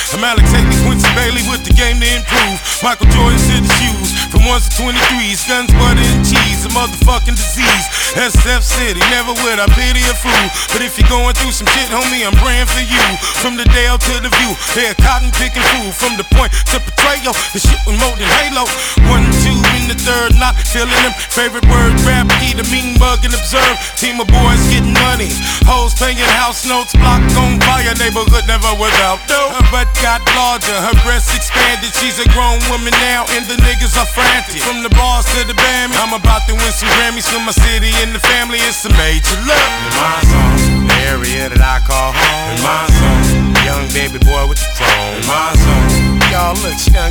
I'm Alex Haley, Quincy Bailey with the game to improve. Michael Jordan to the shoes, from 1s to 23s, guns, butter, and cheese, a motherfucking disease. SF City, never would I pity a fool. But if you're going through some shit, homie, I'm praying for you. From the Dale to the View, they're cotton picking fool. From the Point to Betrayal, the shit was more than Halo. 1, 2 in the third, not feeling them. Favorite word, grab key, the mean bug and observe. Team of boys getting money, hoes paying house notes, block on fire, neighborhood never without dough. Her butt got larger, her breasts expanded. She's a grown woman now, and the niggas are frantic. From the bars to the band, I'm about to win some Grammys for my city and the family. It's a major love. In my zone, the area that I call home. In my zone, young baby boy with the chrome. In my zone, y'all look, she done